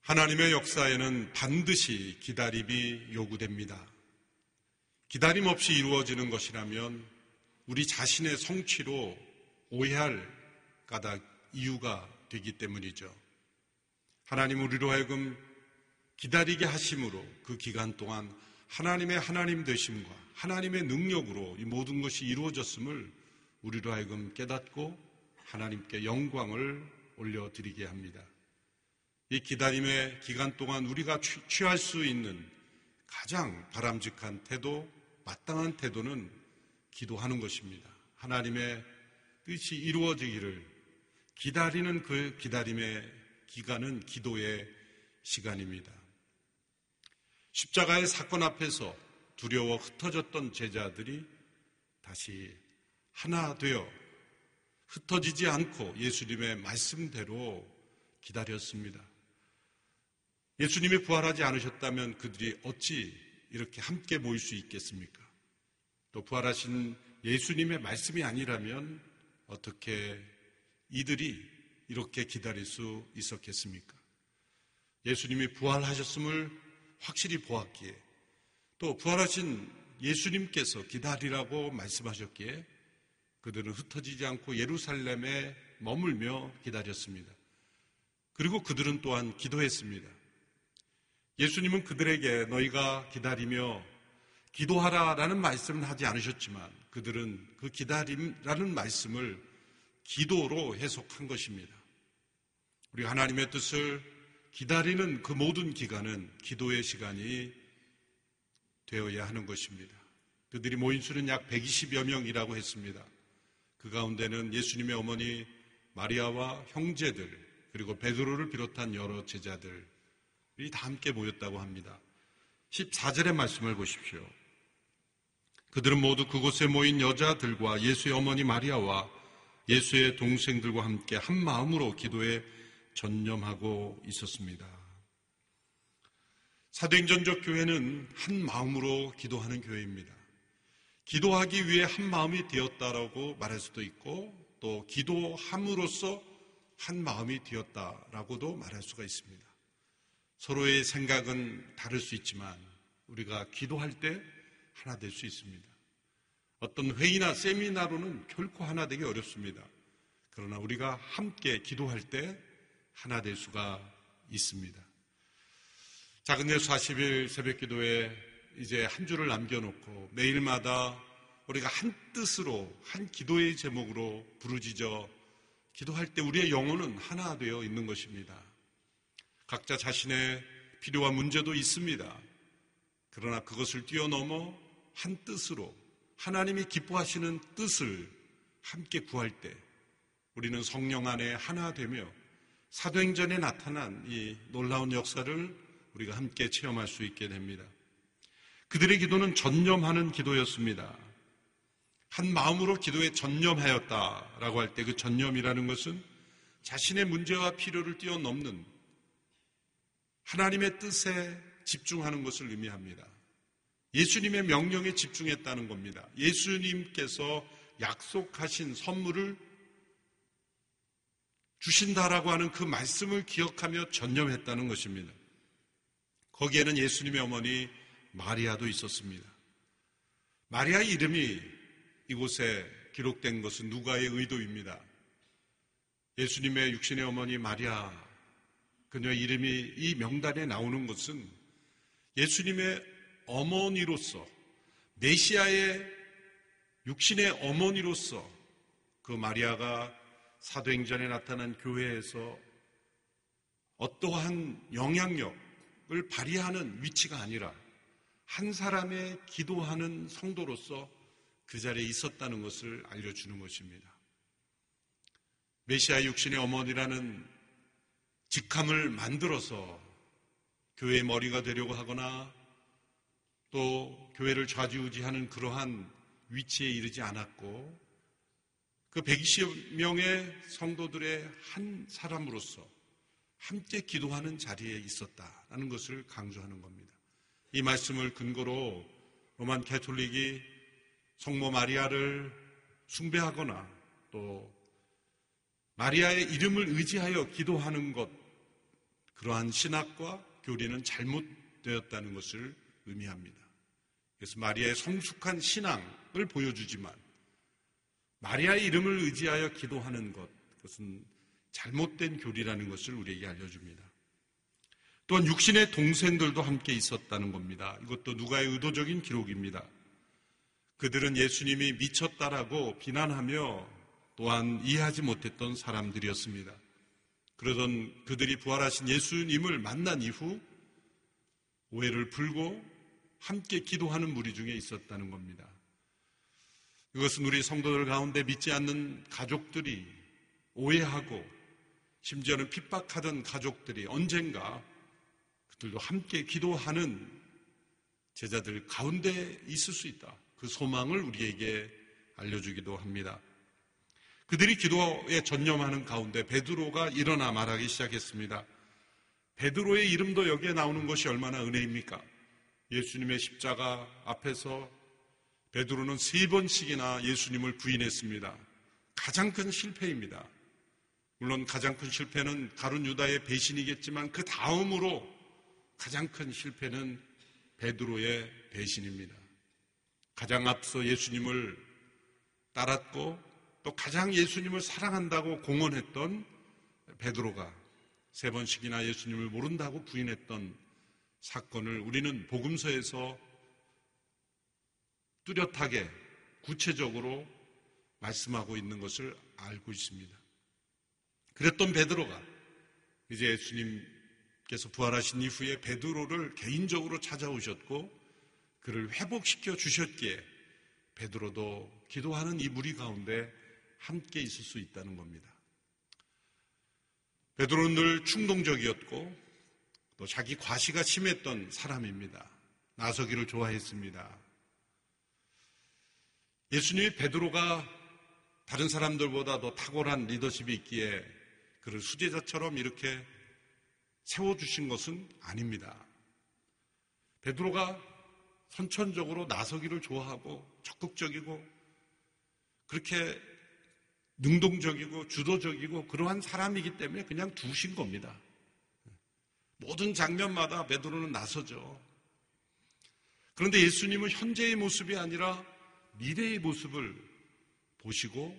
하나님의 역사에는 반드시 기다림이 요구됩니다. 기다림 없이 이루어지는 것이라면 우리 자신의 성취로 오해할 까닭 이유가 되기 때문이죠. 하나님 우리로 하여금 기다리게 하심으로 그 기간 동안 하나님의 하나님 되심과 하나님의 능력으로 이 모든 것이 이루어졌음을 우리로 하여금 깨닫고 하나님께 영광을 올려드리게 합니다. 이 기다림의 기간 동안 우리가 취할 수 있는 가장 바람직한 태도, 마땅한 태도는 기도하는 것입니다. 하나님의 뜻이 이루어지기를 기다리는 그 기다림의 기간은 기도의 시간입니다. 십자가의 사건 앞에서 두려워 흩어졌던 제자들이 다시 하나 되어 흩어지지 않고 예수님의 말씀대로 기다렸습니다. 예수님이 부활하지 않으셨다면 그들이 어찌 이렇게 함께 모일 수 있겠습니까? 또 부활하신 예수님의 말씀이 아니라면 어떻게 이들이 이렇게 기다릴 수 있었겠습니까? 예수님이 부활하셨음을 확실히 보았기에 또 부활하신 예수님께서 기다리라고 말씀하셨기에 그들은 흩어지지 않고 예루살렘에 머물며 기다렸습니다. 그리고 그들은 또한 기도했습니다. 예수님은 그들에게 너희가 기다리며 기도하라라는 말씀을 하지 않으셨지만 그들은 그 기다림이라는 말씀을 기도로 해석한 것입니다. 우리 하나님의 뜻을 기다리는 그 모든 기간은 기도의 시간이 되어야 하는 것입니다. 그들이 모인 수는 약 120여 명이라고 했습니다. 그 가운데는 예수님의 어머니 마리아와 형제들 그리고 베드로를 비롯한 여러 제자들이 다 함께 모였다고 합니다. 14절의 말씀을 보십시오. 그들은 모두 그곳에 모인 여자들과 예수의 어머니 마리아와 예수의 동생들과 함께 한 마음으로 기도에 전념하고 있었습니다. 사도행전적 교회는 한 마음으로 기도하는 교회입니다. 기도하기 위해 한 마음이 되었다라고 말할 수도 있고 또 기도함으로써 한 마음이 되었다라고도 말할 수가 있습니다. 서로의 생각은 다를 수 있지만 우리가 기도할 때 하나 될 수 있습니다. 어떤 회의나 세미나로는 결코 하나 되기 어렵습니다. 그러나 우리가 함께 기도할 때 하나 될 수가 있습니다. 작은 예수 40일 새벽 기도에 이제 한 주를 남겨놓고 매일마다 우리가 한 뜻으로 한 기도의 제목으로 부르짖어 기도할 때 우리의 영혼은 하나 되어 있는 것입니다. 각자 자신의 필요와 문제도 있습니다. 그러나 그것을 뛰어넘어 한 뜻으로 하나님이 기뻐하시는 뜻을 함께 구할 때 우리는 성령 안에 하나 되며 사도행전에 나타난 이 놀라운 역사를 우리가 함께 체험할 수 있게 됩니다. 그들의 기도는 전념하는 기도였습니다. 한 마음으로 기도에 전념하였다라고 할 때 그 전념이라는 것은 자신의 문제와 필요를 뛰어넘는 하나님의 뜻에 집중하는 것을 의미합니다. 예수님의 명령에 집중했다는 겁니다. 예수님께서 약속하신 선물을 주신다라고 하는 그 말씀을 기억하며 전념했다는 것입니다. 거기에는 예수님의 어머니 마리아도 있었습니다. 마리아의 이름이 이곳에 기록된 것은 누가의 의도입니다. 예수님의 육신의 어머니 마리아, 그녀의 이름이 이 명단에 나오는 것은 예수님의 어머니로서, 메시아의 육신의 어머니로서 그 마리아가 사도행전에 나타난 교회에서 어떠한 영향력을 발휘하는 위치가 아니라 한 사람의 기도하는 성도로서 그 자리에 있었다는 것을 알려주는 것입니다. 메시아의 육신의 어머니라는 직함을 만들어서 교회의 머리가 되려고 하거나 또 교회를 좌지우지하는 그러한 위치에 이르지 않았고 그 120명의 성도들의 한 사람으로서 함께 기도하는 자리에 있었다라는 것을 강조하는 겁니다. 이 말씀을 근거로 로만 가톨릭이 성모 마리아를 숭배하거나 또 마리아의 이름을 의지하여 기도하는 것, 그러한 신학과 교리는 잘못되었다는 것을 의미합니다. 그래서 마리아의 성숙한 신앙을 보여주지만 마리아의 이름을 의지하여 기도하는 것, 그것은 잘못된 교리라는 것을 우리에게 알려줍니다. 또한 육신의 동생들도 함께 있었다는 겁니다. 이것도 누가의 의도적인 기록입니다. 그들은 예수님이 미쳤다라고 비난하며 또한 이해하지 못했던 사람들이었습니다. 그러던 그들이 부활하신 예수님을 만난 이후 오해를 풀고 함께 기도하는 무리 중에 있었다는 겁니다. 이것은 우리 성도들 가운데 믿지 않는 가족들이 오해하고 심지어는 핍박하던 가족들이 언젠가 그들도 함께 기도하는 제자들 가운데 있을 수 있다. 그 소망을 우리에게 알려주기도 합니다. 그들이 기도에 전념하는 가운데 베드로가 일어나 말하기 시작했습니다. 베드로의 이름도 여기에 나오는 것이 얼마나 은혜입니까? 예수님의 십자가 앞에서 베드로는 3번씩이나 예수님을 부인했습니다. 가장 큰 실패입니다. 물론 가장 큰 실패는 가룟 유다의 배신이겠지만 그 다음으로 가장 큰 실패는 베드로의 배신입니다. 가장 앞서 예수님을 따랐고 또 가장 예수님을 사랑한다고 공언했던 베드로가 3번씩이나 예수님을 모른다고 부인했던 사건을 우리는 복음서에서 뚜렷하게 구체적으로 말씀하고 있는 것을 알고 있습니다. 그랬던 베드로가 이제 예수님께서 부활하신 이후에 베드로를 개인적으로 찾아오셨고 그를 회복시켜 주셨기에 베드로도 기도하는 이 무리 가운데 함께 있을 수 있다는 겁니다. 베드로는 늘 충동적이었고 또 자기 과시가 심했던 사람입니다. 나서기를 좋아했습니다. 예수님이 베드로가 다른 사람들보다 더 탁월한 리더십이 있기에 그를 수제자처럼 이렇게 세워주신 것은 아닙니다. 베드로가 선천적으로 나서기를 좋아하고 적극적이고 그렇게 능동적이고 주도적이고 그러한 사람이기 때문에 그냥 두신 겁니다. 모든 장면마다 베드로는 나서죠. 그런데 예수님은 현재의 모습이 아니라 미래의 모습을 보시고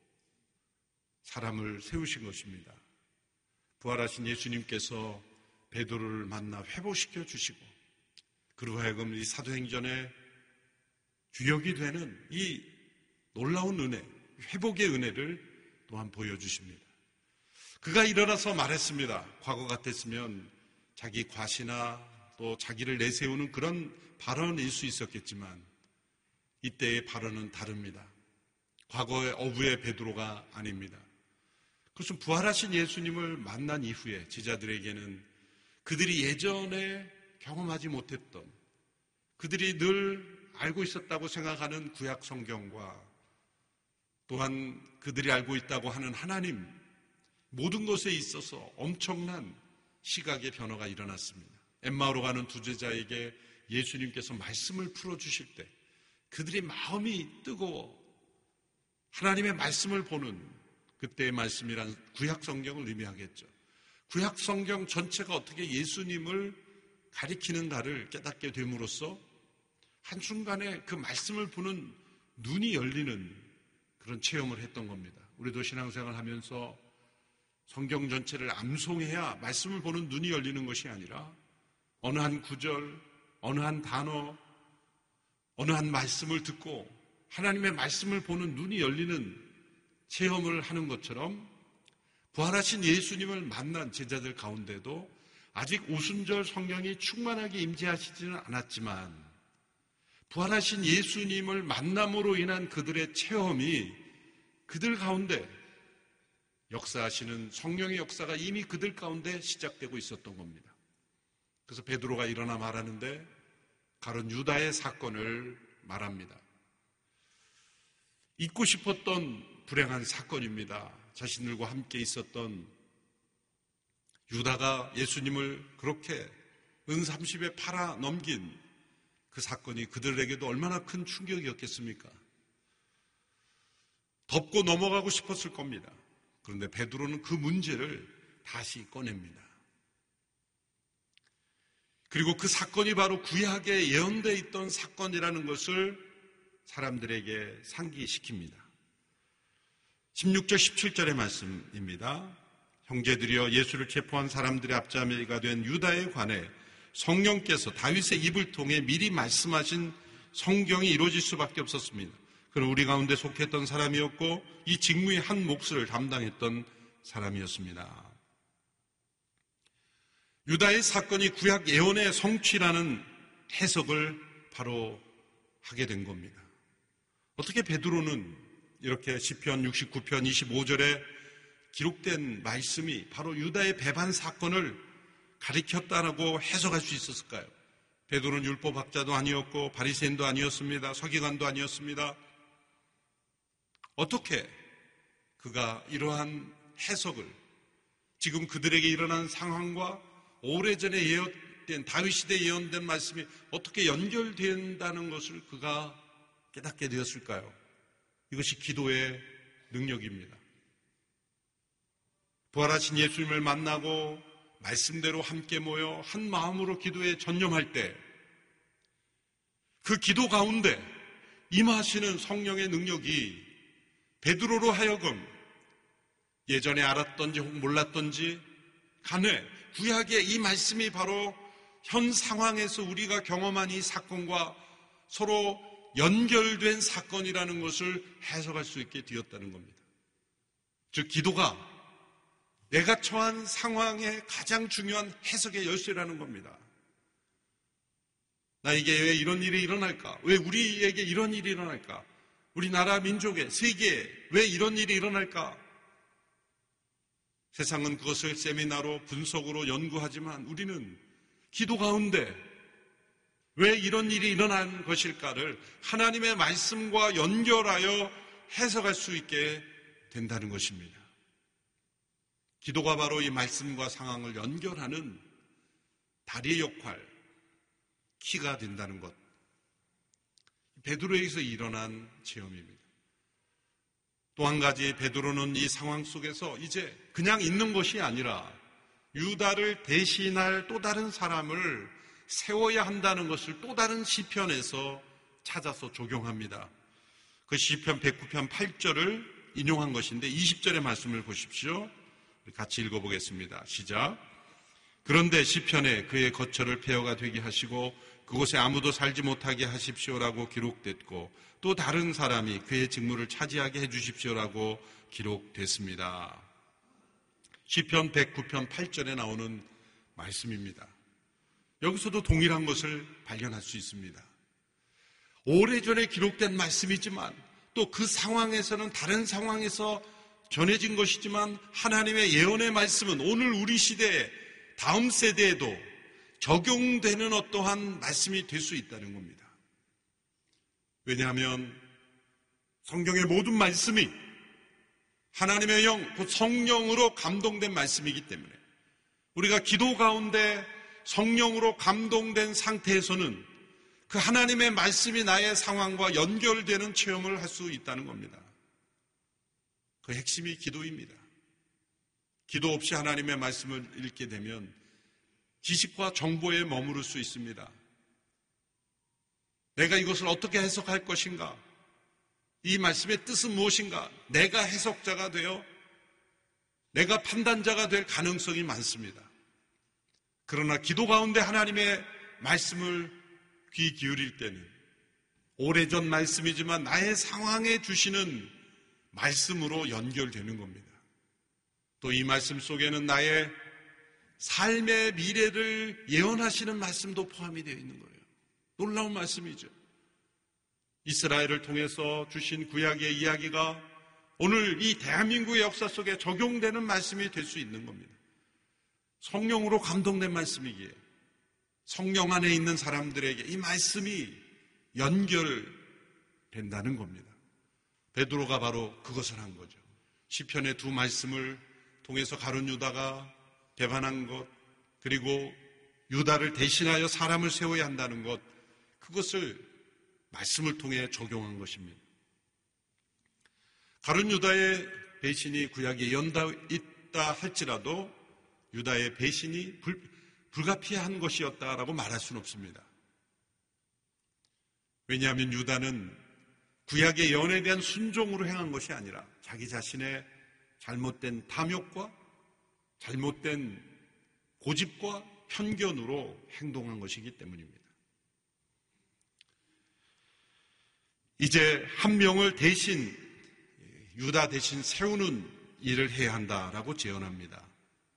사람을 세우신 것입니다. 부활하신 예수님께서 베드로를 만나 회복시켜 주시고 그로 하여금 이 사도행전의 주역이 되는 이 놀라운 은혜, 회복의 은혜를 또한 보여주십니다. 그가 일어나서 말했습니다. 과거 같았으면 자기 과시나 또 자기를 내세우는 그런 발언일 수 있었겠지만 이때의 발언은 다릅니다. 과거의 어부의 베드로가 아닙니다. 그것은 부활하신 예수님을 만난 이후에 제자들에게는 그들이 예전에 경험하지 못했던 그들이 늘 알고 있었다고 생각하는 구약 성경과 또한 그들이 알고 있다고 하는 하나님 모든 것에 있어서 엄청난 시각의 변화가 일어났습니다. 엠마오로 가는 두 제자에게 예수님께서 말씀을 풀어주실 때 그들의 마음이 뜨거워 하나님의 말씀을 보는 그때의 말씀이란 구약 성경을 의미하겠죠. 구약 성경 전체가 어떻게 예수님을 가리키는가를 깨닫게 됨으로써 한순간에 그 말씀을 보는 눈이 열리는 그런 체험을 했던 겁니다. 우리도 신앙생활 하면서 성경 전체를 암송해야 말씀을 보는 눈이 열리는 것이 아니라 어느 한 구절, 어느 한 단어, 어느 한 말씀을 듣고 하나님의 말씀을 보는 눈이 열리는 체험을 하는 것처럼 부활하신 예수님을 만난 제자들 가운데도 아직 오순절 성령이 충만하게 임재하시지는 않았지만 부활하신 예수님을 만남으로 인한 그들의 체험이 그들 가운데 역사하시는 성령의 역사가 이미 그들 가운데 시작되고 있었던 겁니다. 그래서 베드로가 일어나 말하는데 가룟 유다의 사건을 말합니다. 잊고 싶었던 불행한 사건입니다. 자신들과 함께 있었던 유다가 예수님을 그렇게 은 30에 팔아 넘긴 그 사건이 그들에게도 얼마나 큰 충격이었겠습니까? 덮고 넘어가고 싶었을 겁니다. 그런데 베드로는 그 문제를 다시 꺼냅니다. 그리고 그 사건이 바로 구약에 예언되어 있던 사건이라는 것을 사람들에게 상기시킵니다. 16절 17절의 말씀입니다. 형제들이여, 예수를 체포한 사람들의 앞자매가 된 유다에 관해 성령께서 다윗의 입을 통해 미리 말씀하신 성경이 이루어질 수밖에 없었습니다. 그는 우리 가운데 속했던 사람이었고 이 직무의 한 몫을 담당했던 사람이었습니다. 유다의 사건이 구약 예언의 성취라는 해석을 바로 하게 된 겁니다. 어떻게 베드로는 이렇게 시편 69편 25절에 기록된 말씀이 바로 유다의 배반 사건을 가리켰다라고 해석할 수 있었을까요? 베드로는 율법학자도 아니었고 바리새인도 아니었습니다. 서기관도 아니었습니다. 어떻게 그가 이러한 해석을 지금 그들에게 일어난 상황과 오래전에 예언된 다윗 시대에 예언된 말씀이 어떻게 연결된다는 것을 그가 깨닫게 되었을까요? 이것이 기도의 능력입니다. 부활하신 예수님을 만나고 말씀대로 함께 모여 한 마음으로 기도에 전념할 때 그 기도 가운데 임하시는 성령의 능력이 베드로로 하여금 예전에 알았던지 혹은 몰랐던지 간에 구약의 이 말씀이 바로 현 상황에서 우리가 경험한 이 사건과 서로 연결된 사건이라는 것을 해석할 수 있게 되었다는 겁니다. 즉 기도가 내가 처한 상황의 가장 중요한 해석의 열쇠라는 겁니다. 나에게 왜 이런 일이 일어날까? 왜 우리에게 이런 일이 일어날까? 우리나라 민족에, 세계에 왜 이런 일이 일어날까? 세상은 그것을 세미나로 분석으로 연구하지만 우리는 기도 가운데 왜 이런 일이 일어난 것일까를 하나님의 말씀과 연결하여 해석할 수 있게 된다는 것입니다. 기도가 바로 이 말씀과 상황을 연결하는 다리의 역할, 키가 된다는 것. 베드로에게서 일어난 체험입니다. 또 한 가지 베드로는 이 상황 속에서 이제 그냥 있는 것이 아니라 유다를 대신할 또 다른 사람을 세워야 한다는 것을 또 다른 시편에서 찾아서 적용합니다. 그 시편 109편 8절을 인용한 것인데 20절의 말씀을 보십시오. 같이 읽어보겠습니다. 시작. 그런데 시편에 그의 거처를 폐허가 되게 하시고 그곳에 아무도 살지 못하게 하십시오라고 기록됐고 또 다른 사람이 그의 직무를 차지하게 해주십시오라고 기록됐습니다. 시편 109편 8절에 나오는 말씀입니다. 여기서도 동일한 것을 발견할 수 있습니다. 오래전에 기록된 말씀이지만 또 그 상황에서는 다른 상황에서 전해진 것이지만 하나님의 예언의 말씀은 오늘 우리 시대에 다음 세대에도 적용되는 어떠한 말씀이 될 수 있다는 겁니다. 왜냐하면 성경의 모든 말씀이 하나님의 영, 곧 성령으로 감동된 말씀이기 때문에 우리가 기도 가운데 성령으로 감동된 상태에서는 그 하나님의 말씀이 나의 상황과 연결되는 체험을 할 수 있다는 겁니다. 그 핵심이 기도입니다. 기도 없이 하나님의 말씀을 읽게 되면 지식과 정보에 머무를 수 있습니다. 내가 이것을 어떻게 해석할 것인가? 이 말씀의 뜻은 무엇인가? 내가 해석자가 되어 내가 판단자가 될 가능성이 많습니다. 그러나 기도 가운데 하나님의 말씀을 귀 기울일 때는 오래전 말씀이지만 나의 상황에 주시는 말씀으로 연결되는 겁니다. 또 이 말씀 속에는 나의 삶의 미래를 예언하시는 말씀도 포함이 되어 있는 거예요. 놀라운 말씀이죠. 이스라엘을 통해서 주신 구약의 이야기가 오늘 이 대한민국의 역사 속에 적용되는 말씀이 될 수 있는 겁니다. 성령으로 감동된 말씀이기에 성령 안에 있는 사람들에게 이 말씀이 연결된다는 겁니다. 베드로가 바로 그것을 한 거죠. 시편의 두 말씀을 통해서 가룟 유다가 배반한 것, 그리고 유다를 대신하여 사람을 세워야 한다는 것, 그것을 말씀을 통해 적용한 것입니다. 가룟 유다의 배신이 구약에 연다 있다 할지라도 유다의 배신이 불가피한 것이었다라고 말할 수는 없습니다. 왜냐하면 유다는 구약의 예언에 대한 순종으로 행한 것이 아니라 자기 자신의 잘못된 탐욕과 잘못된 고집과 편견으로 행동한 것이기 때문입니다. 이제 한 명을 대신, 유다 대신 세우는 일을 해야 한다라고 제언합니다.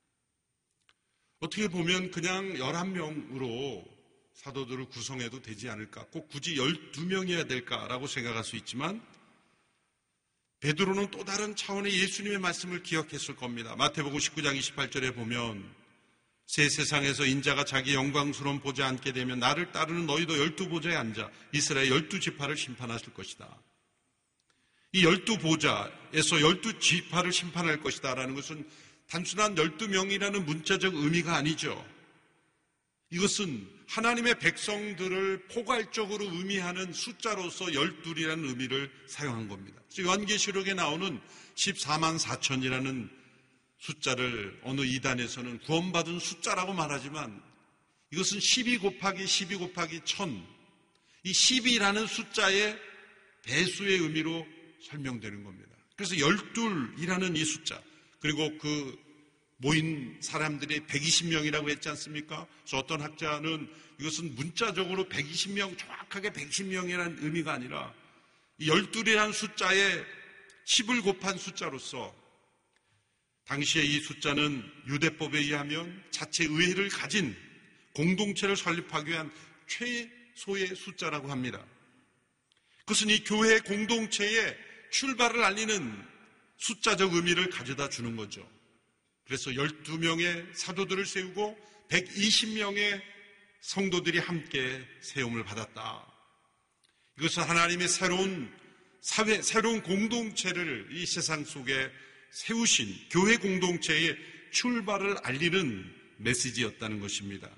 어떻게 보면 그냥 11명으로 사도들을 구성해도 되지 않을까, 꼭 굳이 12명이어야 될까라고 생각할 수 있지만 베드로는 또 다른 차원의 예수님의 말씀을 기억했을 겁니다. 마태복음 19장 28절에 보면 새 세상에서 인자가 자기 영광스러운 보좌에 앉게 되면 나를 따르는 너희도 12보좌에 앉아 이스라엘 12지파를 심판하실 것이다. 이 12보좌에서 12지파를 심판할 것이다 라는 것은 단순한 12명이라는 문자적 의미가 아니죠. 이것은 하나님의 백성들을 포괄적으로 의미하는 숫자로서 12이라는 의미를 사용한 겁니다. 요한계시록에 나오는 14만 4천이라는 숫자를 어느 이단에서는 구원받은 숫자라고 말하지만 이것은 12 곱하기 12 곱하기 1000, 이 12라는 숫자의 배수의 의미로 설명되는 겁니다. 그래서 12이라는 이 숫자, 그리고 그 모인 사람들이 120명이라고 했지 않습니까? 그래서 어떤 학자는 이것은 문자적으로 120명, 정확하게 120명이라는 의미가 아니라 이 12이라는 숫자에 10을 곱한 숫자로서 당시에 이 숫자는 유대법에 의하면 자체 의회를 가진 공동체를 설립하기 위한 최소의 숫자라고 합니다. 그것은 이 교회 공동체의 출발을 알리는 숫자적 의미를 가져다 주는 거죠. 그래서 12명의 사도들을 세우고 120명의 성도들이 함께 세움을 받았다. 이것은 하나님의 새로운 사회, 새로운 공동체를 이 세상 속에 세우신 교회 공동체의 출발을 알리는 메시지였다는 것입니다.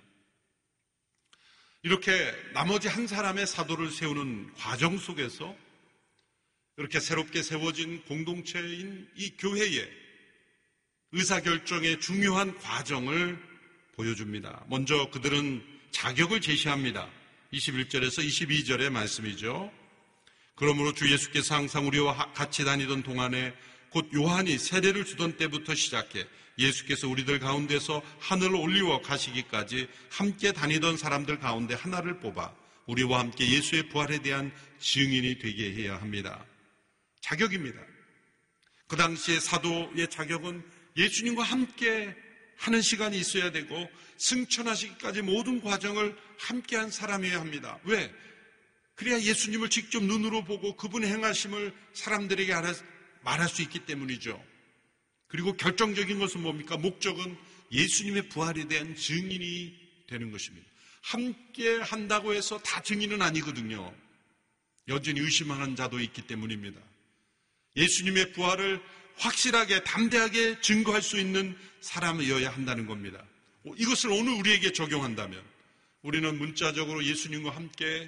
이렇게 나머지 한 사람의 사도를 세우는 과정 속에서 이렇게 새롭게 세워진 공동체인 이 교회의 의사결정의 중요한 과정을 보여줍니다. 먼저 그들은 자격을 제시합니다. 21절에서 22절의 말씀이죠. 그러므로 주 예수께서 항상 우리와 같이 다니던 동안에 곧 요한이 세례를 주던 때부터 시작해 예수께서 우리들 가운데서 하늘로 올리워 가시기까지 함께 다니던 사람들 가운데 하나를 뽑아 우리와 함께 예수의 부활에 대한 증인이 되게 해야 합니다. 자격입니다. 그 당시에 사도의 자격은 예수님과 함께 하는 시간이 있어야 되고 승천하시기까지 모든 과정을 함께한 사람이어야 합니다. 왜? 그래야 예수님을 직접 눈으로 보고 그분의 행하심을 사람들에게 말할 수 있기 때문이죠. 그리고 결정적인 것은 뭡니까? 목적은 예수님의 부활에 대한 증인이 되는 것입니다. 함께 한다고 해서 다 증인은 아니거든요. 여전히 의심하는 자도 있기 때문입니다. 예수님의 부활을 확실하게 담대하게 증거할 수 있는 사람이어야 한다는 겁니다. 이것을 오늘 우리에게 적용한다면 우리는 문자적으로 예수님과 함께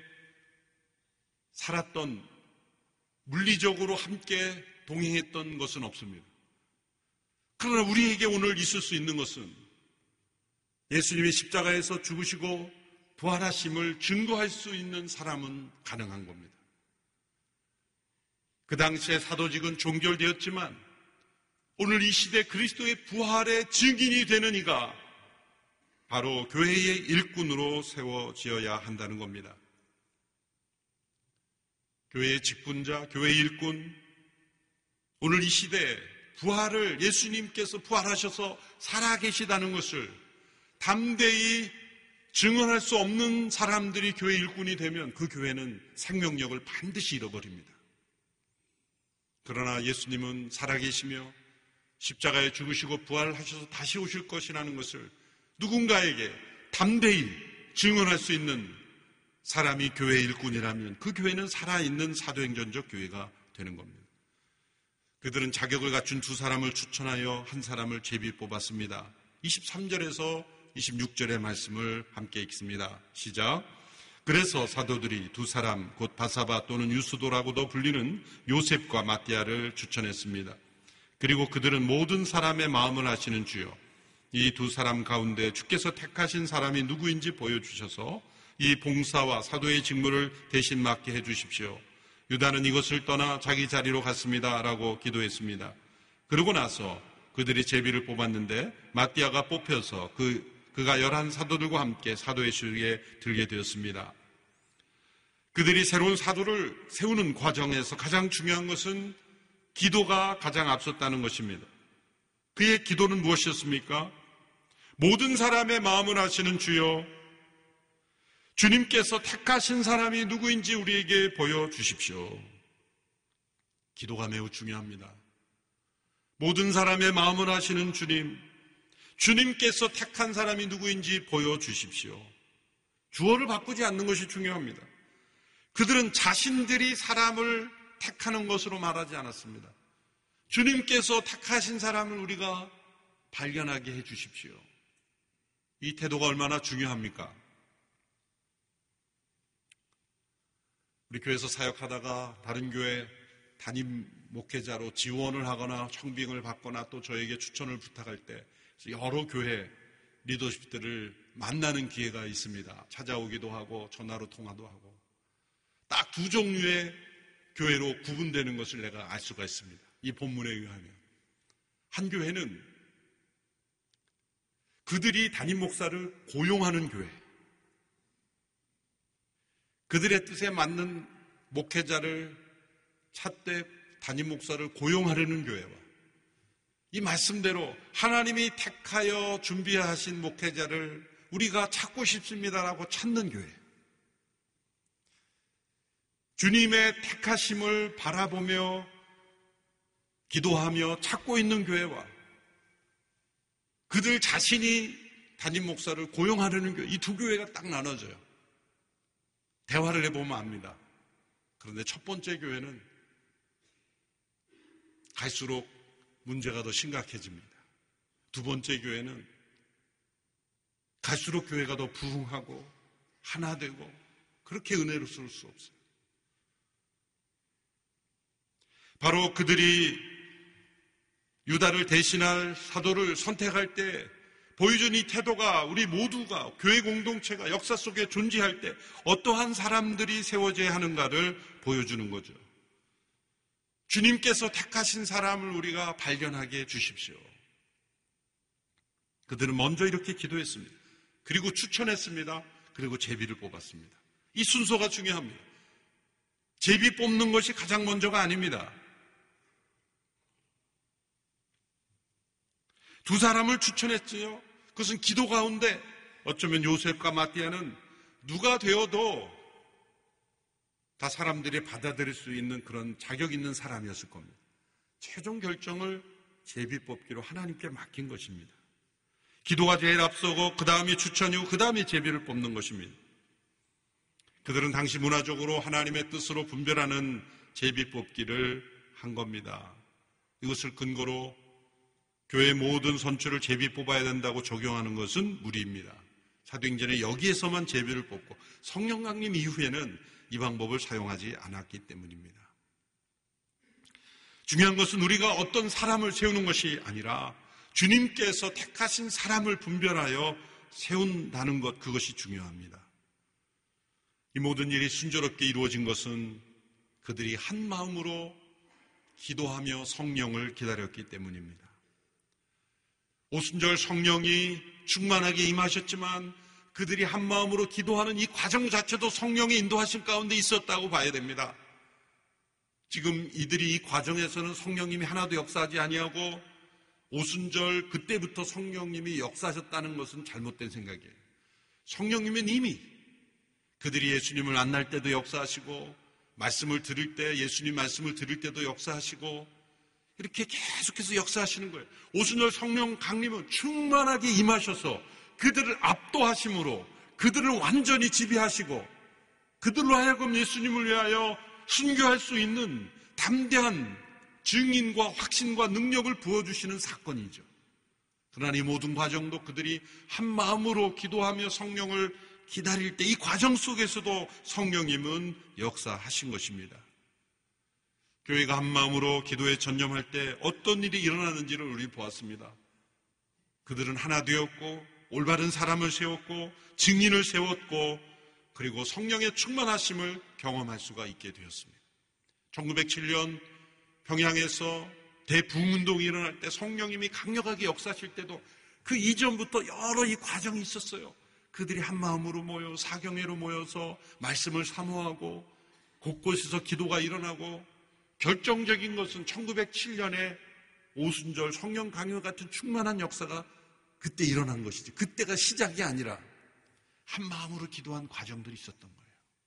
살았던, 물리적으로 함께 동행했던 것은 없습니다. 그러나 우리에게 오늘 있을 수 있는 것은 예수님이 십자가에서 죽으시고 부활하심을 증거할 수 있는 사람은 가능한 겁니다. 그 당시에 사도직은 종결되었지만 오늘 이 시대 그리스도의 부활의 증인이 되는 이가 바로 교회의 일꾼으로 세워지어야 한다는 겁니다. 교회의 직분자, 교회의 일꾼, 오늘 이 시대에 부활을, 예수님께서 부활하셔서 살아계시다는 것을 담대히 증언할 수 없는 사람들이 교회 일꾼이 되면 그 교회는 생명력을 반드시 잃어버립니다. 그러나 예수님은 살아계시며 십자가에 죽으시고 부활하셔서 다시 오실 것이라는 것을 누군가에게 담대히 증언할 수 있는 사람이 교회 일꾼이라면 그 교회는 살아있는 사도행전적 교회가 되는 겁니다. 그들은 자격을 갖춘 두 사람을 추천하여 한 사람을 제비 뽑았습니다. 23절에서 26절의 말씀을 함께 읽습니다. 시작. 그래서 사도들이 두 사람 곧 바사바 또는 유스도라고도 불리는 요셉과 마띠아를 추천했습니다. 그리고 그들은 모든 사람의 마음을 아시는 주요 이 두 사람 가운데 주께서 택하신 사람이 누구인지 보여주셔서 이 봉사와 사도의 직무를 대신 맡게 해주십시오. 유다는 이것을 떠나 자기 자리로 갔습니다 라고 기도했습니다. 그러고 나서 그들이 제비를 뽑았는데 마띠아가 뽑혀서 그가 11 사도들과 함께 사도의 수에 들게 되었습니다. 그들이 새로운 사도를 세우는 과정에서 가장 중요한 것은 기도가 가장 앞섰다는 것입니다. 그의 기도는 무엇이었습니까? 모든 사람의 마음을 아시는 주여, 주님께서 택하신 사람이 누구인지 우리에게 보여주십시오. 기도가 매우 중요합니다. 모든 사람의 마음을 아시는 주님, 주님께서 택한 사람이 누구인지 보여주십시오. 주어를 바꾸지 않는 것이 중요합니다. 그들은 자신들이 사람을 택하는 것으로 말하지 않았습니다. 주님께서 택하신 사람을 우리가 발견하게 해주십시오. 이 태도가 얼마나 중요합니까? 우리 교회에서 사역하다가 다른 교회 담임 목회자로 지원을 하거나 청빙을 받거나 또 저에게 추천을 부탁할 때 여러 교회 리더십들을 만나는 기회가 있습니다. 찾아오기도 하고 전화로 통화도 하고 딱 두 종류의 교회로 구분되는 것을 내가 알 수가 있습니다. 이 본문에 의하면 한 교회는 그들이 담임 목사를 고용하는 교회, 그들의 뜻에 맞는 목회자를 찾되 담임 목사를 고용하려는 교회와 이 말씀대로 하나님이 택하여 준비하신 목회자를 우리가 찾고 싶습니다라고 찾는 교회, 주님의 택하심을 바라보며 기도하며 찾고 있는 교회와 그들 자신이 담임 목사를 고용하려는 교회, 이 두 교회가 딱 나눠져요. 대화를 해보면 압니다. 그런데 첫 번째 교회는 갈수록 문제가 더 심각해집니다. 두 번째 교회는 갈수록 교회가 더 부흥하고 하나 되고 그렇게 은혜로울 수 없어요. 바로 그들이 유다를 대신할 사도를 선택할 때 보여준 이 태도가 우리 모두가 교회 공동체가 역사 속에 존재할 때 어떠한 사람들이 세워져야 하는가를 보여주는 거죠. 주님께서 택하신 사람을 우리가 발견하게 해주십시오. 그들은 먼저 이렇게 기도했습니다. 그리고 추천했습니다. 그리고 제비를 뽑았습니다. 이 순서가 중요합니다. 제비 뽑는 것이 가장 먼저가 아닙니다. 두 사람을 추천했지요. 그것은 기도 가운데 어쩌면 요셉과 마띠아는 누가 되어도 다 사람들이 받아들일 수 있는 그런 자격 있는 사람이었을 겁니다. 최종 결정을 제비 뽑기로 하나님께 맡긴 것입니다. 기도가 제일 앞서고 그 다음이 추천 이후 그 다음이 제비를 뽑는 것입니다. 그들은 당시 문화적으로 하나님의 뜻으로 분별하는 제비 뽑기를 한 겁니다. 이것을 근거로 교회 모든 선출을 제비 뽑아야 된다고 적용하는 것은 무리입니다. 사도행전에 여기에서만 제비를 뽑고 성령 강림 이후에는 이 방법을 사용하지 않았기 때문입니다. 중요한 것은 우리가 어떤 사람을 세우는 것이 아니라 주님께서 택하신 사람을 분별하여 세운다는 것, 그것이 중요합니다. 이 모든 일이 순조롭게 이루어진 것은 그들이 한 마음으로 기도하며 성령을 기다렸기 때문입니다. 오순절 성령이 충만하게 임하셨지만 그들이 한 마음으로 기도하는 이 과정 자체도 성령의 인도하심 가운데 있었다고 봐야 됩니다. 지금 이들이 이 과정에서는 성령님이 하나도 역사하지 아니하고 오순절 그때부터 성령님이 역사하셨다는 것은 잘못된 생각이에요. 성령님은 이미 그들이 예수님을 만날 때도 역사하시고 말씀을 들을 때 예수님 말씀을 들을 때도 역사하시고 이렇게 계속해서 역사하시는 거예요. 오순절 성령 강림은 충만하게 임하셔서 그들을 압도하심으로 그들을 완전히 지배하시고 그들로 하여금 예수님을 위하여 순교할 수 있는 담대한 증인과 확신과 능력을 부어주시는 사건이죠. 그러나 이 모든 과정도 그들이 한 마음으로 기도하며 성령을 기다릴 때 이 과정 속에서도 성령님은 역사하신 것입니다. 교회가 한 마음으로 기도에 전념할 때 어떤 일이 일어나는지를 우리 보았습니다. 그들은 하나 되었고 올바른 사람을 세웠고 증인을 세웠고 그리고 성령의 충만하심을 경험할 수가 있게 되었습니다. 1907년 평양에서 대부흥운동이 일어날 때 성령님이 강력하게 역사하실 때도 그 이전부터 여러 이 과정이 있었어요. 그들이 한 마음으로 모여 사경회로 모여서 말씀을 사모하고 곳곳에서 기도가 일어나고 결정적인 것은 1907년에 오순절 성령 강요 같은 충만한 역사가 그때 일어난 것이지 그때가 시작이 아니라 한 마음으로 기도한 과정들이 있었던 거예요.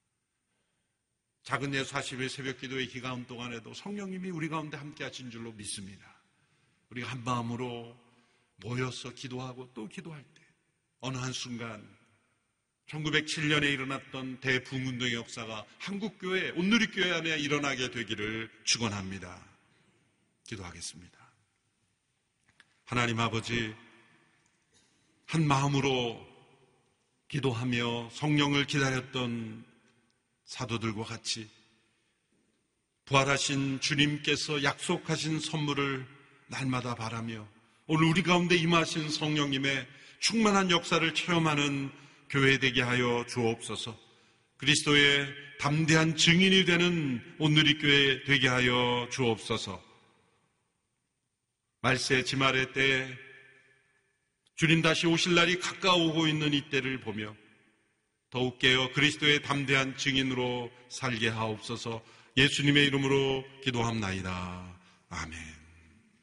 작은 예수 40일 새벽 기도의 기간 동안에도 성령님이 우리 가운데 함께 하신 줄로 믿습니다. 우리가 한 마음으로 모여서 기도하고 또 기도할 때 어느 한순간 1907년에 일어났던 대부흥운동의 역사가 한국교회, 온누리교회 안에 일어나게 되기를 축원합니다. 기도하겠습니다. 하나님 아버지, 한 마음으로 기도하며 성령을 기다렸던 사도들과 같이 부활하신 주님께서 약속하신 선물을 날마다 바라며 오늘 우리 가운데 임하신 성령님의 충만한 역사를 체험하는 교회 되게 하여 주옵소서. 그리스도의 담대한 증인이 되는 온누리교회 되게 하여 주옵소서. 말세 지말의 때에 주님 다시 오실 날이 가까워오고 있는 이때를 보며 더욱 깨어 그리스도의 담대한 증인으로 살게 하옵소서. 예수님의 이름으로 기도합나이다. 아멘.